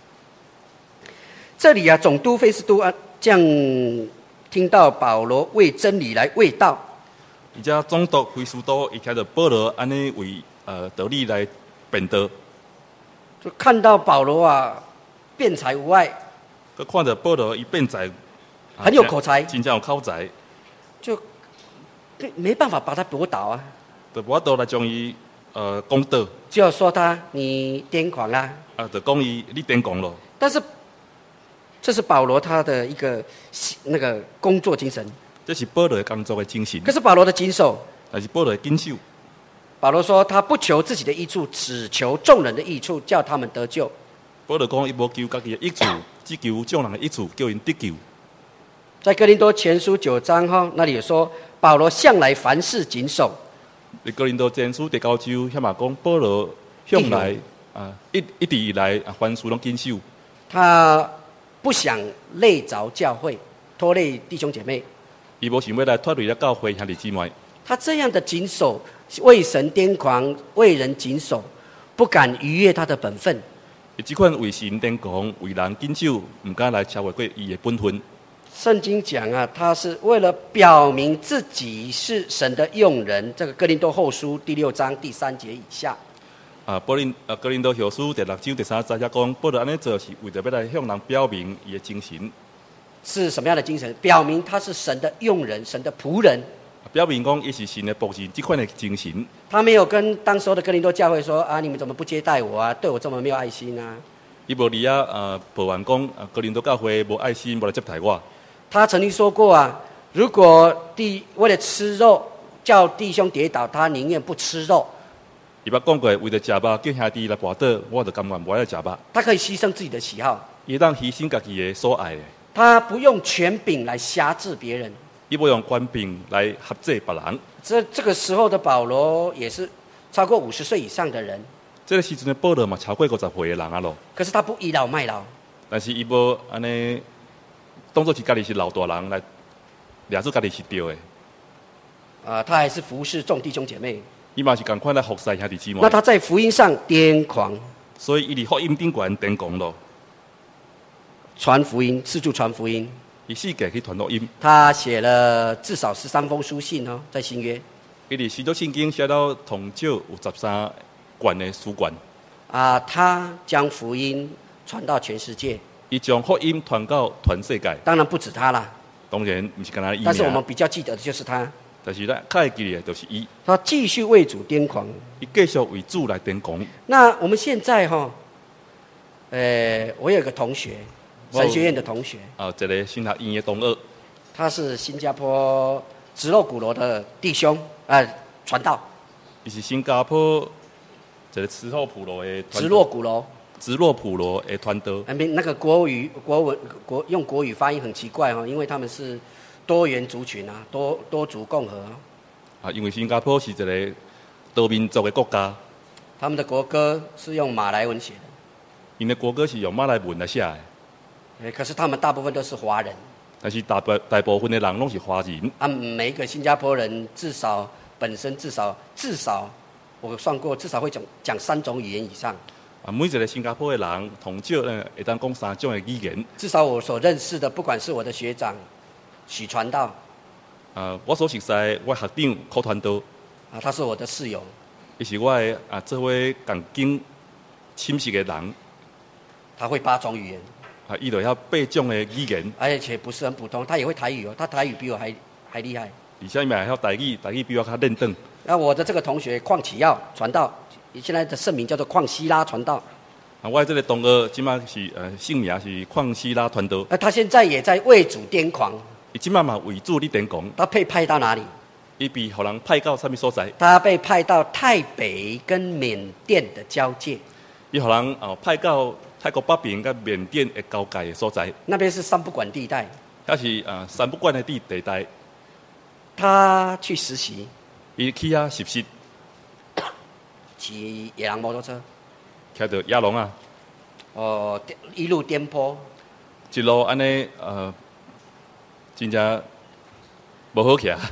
这里啊，总督菲斯都啊，这样听到保罗为真理来卫道。 而且总督菲斯都伊听到保罗安尼为呃道理来辩道， 就看到保罗啊，辩才无碍， 佮看到保罗伊辩才、 啊、很有口才， 真正有口才， 就没办法把他驳倒啊， 就无法度来将伊呃攻倒， 就要说他你癫狂啦、 啊，就讲伊你癫狂咯。 但是这是保罗他的一个那个工作精神， 这是保罗的工作的精神。 可是保罗的谨守， 但是保罗的谨守。 保罗说他不求自己的益处，只求众人的益处，叫他们得救。 保罗讲伊无求家己的益处，只求众人的益处，叫因得救。 在哥林多前书九章哈，那里有说保罗向来凡事谨守。 在哥林多前书第九章，遐嘛讲保罗向来啊一一直以来啊凡事拢谨守。 他不想累着教会，拖累弟兄姐妹。 伊无想要来拖累了教会兄弟姊妹。 他这样的谨守，为神癫狂，为人谨守，不敢逾越他的本分。 伊即款为神癫狂，为人谨守，唔敢来超越过伊的本分。 圣经讲啊，他是为了表明自己是神的用人。这个哥林多后书第六章第三节以下。 啊，保林啊，哥林多后书第六章第三节遐讲，保罗安尼做是为着要来向人表明伊的精神。 是什么样的精神？表明他是神的用人，神的仆人。 表明讲伊是神的仆人，这款的精神。 他没有跟当时候的哥林多教会说啊，你们怎么不接待我啊？对我这么没有爱心啊？ 伊无离啊呃抱怨讲啊，哥林多教会无爱心，无来接待我。 他曾经说过啊，如果弟为了吃肉叫弟兄跌倒，他宁愿不吃肉。 伊捌讲过，为了食肉叫兄弟来跋倒，我就甘愿无爱食肉。 他可以牺牲自己的喜好， 伊当牺牲家己的所爱的。 他不用权柄来辖制别人， 伊无用权柄来辖制别人。 这这个时候的保罗也是超过五十岁以上的人， 这个时阵的保罗嘛，超过五十岁的人啊咯。 可是他不倚老卖老， 但是伊无安尼当作是家己是老大人来，抓住家己是对的。 啊、呃，他还是服侍众弟兄姐妹。 伊嘛是共款来服侍兄弟姊妹。 那他在福音上癫狂， 所以伊伫福音顶悬癫狂咯。 传福音，四处传福音。 伊世界去传福音。 他写了至少十三封书信哦，在新约。 伊伫使徒圣经写到同少有十三卷的书卷。 啊、呃，他将福音传到全世界。 伊将福音传到全世界。 当然不止他啦。 当然不是干那伊。 但是我们比较记得的就是他。 但是咱较会记的就是伊。 他继续为主癫狂。 伊继续为主来癫狂。 那我们现在哈、哦，呃，我有个同学。神学院的同学啊，一个新学院的同学， 他是新加坡直落古罗的弟兄，呃，传道。 伊是新加坡一个直落普罗的直落古罗， 直落普罗的传道。 那边那个国语国文国用国语发音很奇怪哈、哦，因为他们是多元族群啊，多多族共和啊。因为新加坡是一个多民族的国家， 他们的国歌是用马来文写的， 因的国歌是用马来文来写的。 可是他们大部分都是华人， 但是大部大部分的人拢是华人。 啊，每一个新加坡人至少本身至少至少，我算过至少会讲讲三种语言以上。 啊，每一个新加坡的人，同少呢会当讲三种的语言。 至少我所认识的，不管是我的学长许传道， 啊，我所熟悉我学长柯传道， 啊，他是我的室友， 伊是我的啊做伙共经侵蚀的人。 他会八种语言。 啊，伊就遐八种的语言， 而且不是很普通，他也会台语哦，他台语比我还还厉害。 而且伊嘛还晓台语，台语比我较认真。 那我的这个同学邝启耀传道，现在的圣名叫做邝希拉传道。 啊，我这个同学即马是呃姓名是邝希拉传道。 那他现在也在为主癫狂。 伊即马嘛为主咧癫狂。 他被派到哪里？ 伊被互人派到什么所在？ 他被派到泰北跟缅甸的交界。 伊互人哦派到泰国北边跟缅甸的交界的所在。 那边是三不管地带。 遐是啊三不管的第地带， 他去实习， 伊去遐实习， 骑野狼摩托车， 骑着野狼啊， 哦、一路颠簸， 一路安尼呃，真正无好骑。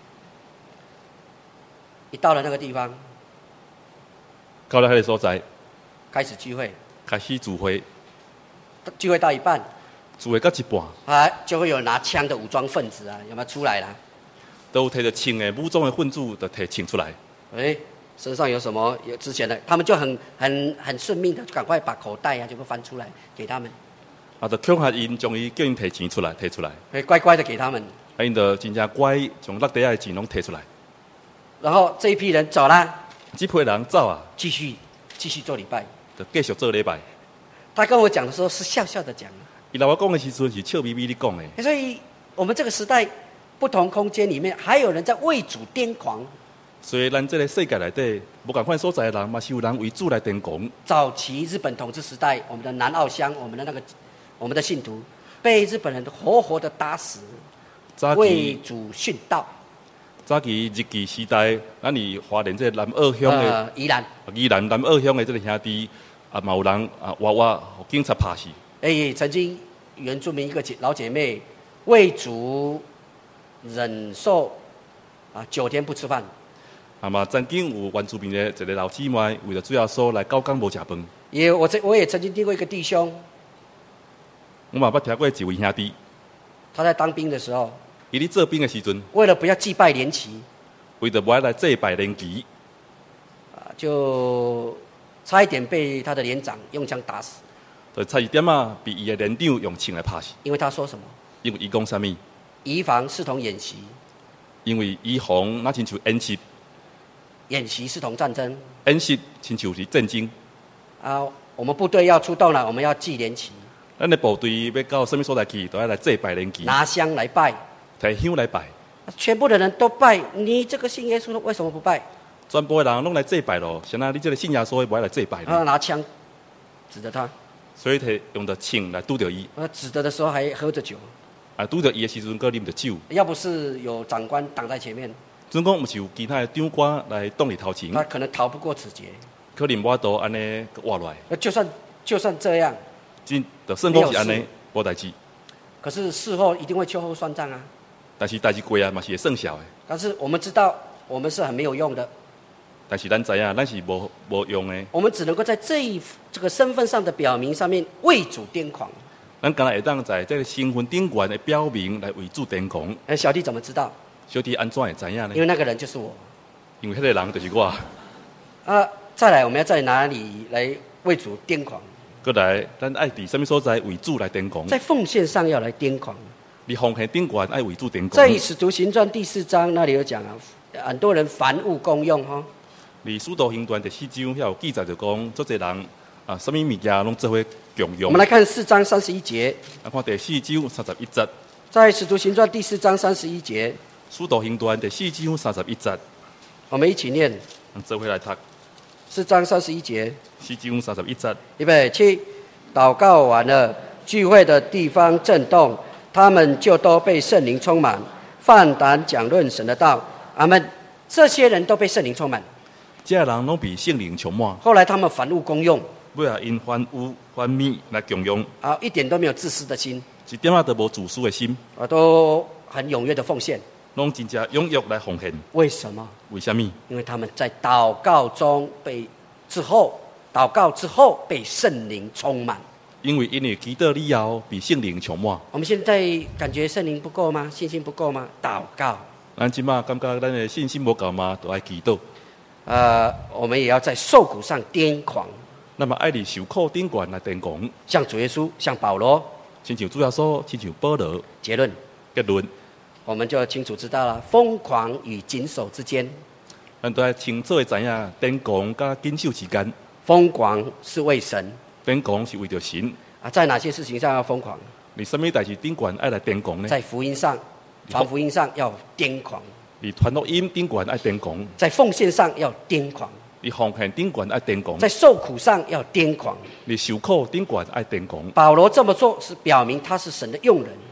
一到了那个地方， 到了迄个所在， 开始聚会， 开始聚会， 聚会到一半， 聚会到一半， 啊，就会有拿枪的武装分子啊，有没有出来啦？ 都摕着枪的武装的分子，就摕枪出来。 哎，身上有什么？有之前的，他们就很很很顺命的，赶快把口袋啊，就会翻出来给他们。 啊，就恐吓因，将伊叫因摕钱出来，摕出来。 哎，乖乖的给他们。 啊，因就真正乖，将落地下的钱拢摕出来。 然后这一批人走了， 这批人走啊， 继续继续做礼拜。 就继续做礼拜。 他跟我讲的时候是笑笑的讲， 伊来我讲的时阵是笑眯眯的讲的。 所以我们这个时代不同空间里面，还有人在为主癫狂。 所以咱这个世界内底，无共款所在的人，嘛是有人为主来癫狂。 早期日本统治时代，我们的南澳乡，我们的那个我们的信徒，被日本人活活的打死，为主殉道。 早期日据时代，咱伫花莲这南澳乡的、 呃、宜兰， 宜兰南澳乡的这个兄弟啊，嘛有人啊活活互警察拍死。 哎，曾经原住民一个姐老姐妹为主忍受啊九天不吃饭。 啊嘛，曾经有原住民的一个老姊妹，为了主要说来九天无食饭。 也我这我也曾经听过一个弟兄， 我嘛捌听过一位兄弟， 他在当兵的时候， 伊咧做兵的时阵， 为了不要祭拜连旗， 为着不要来祭拜连旗， 啊，就差一点被他的连长用枪打死。 就差一点啊，被伊的连长用枪来拍死。 因为他说什么？ 因为伊讲啥物？ 以防视同演习， 因为以防那亲像演习， 演习视同战争。 演习亲像是战争。 啊，我们部队要出动了，我们要祭连旗。 咱的部队要到什么所在去，都要来祭拜连旗。 拿香来拜， 提香来拜。 全部的人都拜，你这个信耶稣的为什么不拜？ 全部的人拢来祭拜咯，像那你这个信耶稣的不要来祭拜他拿枪指着他， 所以提用着枪来拄着伊。 啊，指着的时候还喝着酒。 啊，拄着伊的时阵，佮啉着酒。 要不是有长官挡在前面， 准讲毋是有其他的长官来挡伫头前， 他可能逃不过此劫。 可能我都安尼活落来。 就算就算这样， 真就算讲是安尼，无代志。 可是事后一定会秋后算账啊。 但是代志过啊，嘛是会算小的。 但是我们知道，我们是很没有用的。 但是咱知影，咱是无无用的。 我们只能够在这一这个身份上的表明上面为主癫狂。 咱刚才会当在这个身份顶悬的表明来为主癫狂。 哎，小弟怎么知道？ 小弟安怎会知影呢？ 因为那个人就是我。 因为迄个人就是我。 啊，再来，我们要在哪里来为主癫狂？ 过来，咱爱伫什么所在为主来癫狂？ 在奉献上要来癫狂。 你奉献顶悬爱为主癫狂。 在《使徒行传》第四章那里有讲啊，很多人凡物公用哈。 你使徒行传第四章遐有记载就讲，足侪人啊，什么物件拢做伙共用。 我们来看四章三十一节。 来看第四章三十一节。 在《使徒行传》第四章三十一节。 使徒行传第四章三十一节。 我们一起念。 做伙来读。 四章三十一节。 四章三十一节。 预备起，祷告完了，聚会的地方震动，他们就都被圣灵充满，放胆讲论神的道。阿们。这些人都被圣灵充满。 这人拢被圣灵充满。 后来他们凡物公用。 尾啊，因凡物凡物来共用。 啊，一点都没有自私的心。 一点啊都无自私的心。 啊，都很踊跃的奉献。 拢真正踊跃来奉献。 为什么？ 为什么？ 因为他们在祷告中被之后，祷告之后被圣灵充满。 因为因为祈祷以后被圣灵充满。 我们现在感觉圣灵不够吗？信心不够吗？祷告。 咱即马感觉咱的信心无够吗？都爱祈祷。 呃，我们也要在受苦上癫狂。 那么爱伫受苦顶悬来癫狂。 像主耶稣，像保罗， 亲像主耶稣，亲像保罗。 结论。 结论。 我们就清楚知道了，疯狂与谨守之间。 咱都要清楚的知影，癫狂甲谨守之间。 疯狂是为神。 癫狂是为着神。 啊，在哪些事情上要疯狂？ 你什么代志顶悬爱来癫狂呢？ 在福音上。传福音上要癫狂， 你传福音顶悬爱癫狂； 在奉献上要癫狂， 你奉献顶悬爱癫狂； 在受苦上要癫狂， 你受苦顶悬爱癫狂。 保罗这么做是表明他是神的用人。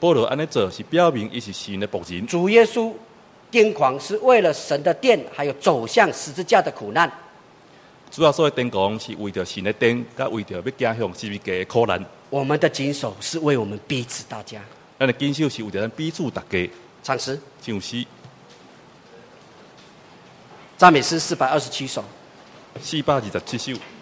保罗安尼做是表明伊是神的仆人。 主耶稣癫狂是为了神的殿，还有走向十字架的苦难。 主要所谓癫狂是为着神的殿，甲为着要走向十字架的苦难。 我们的谨守是为我们彼此大家。 咱的谨守是为着咱彼此大家。 唱诗， 唱诗， 赞美诗四百二十七首。 四百二十七首。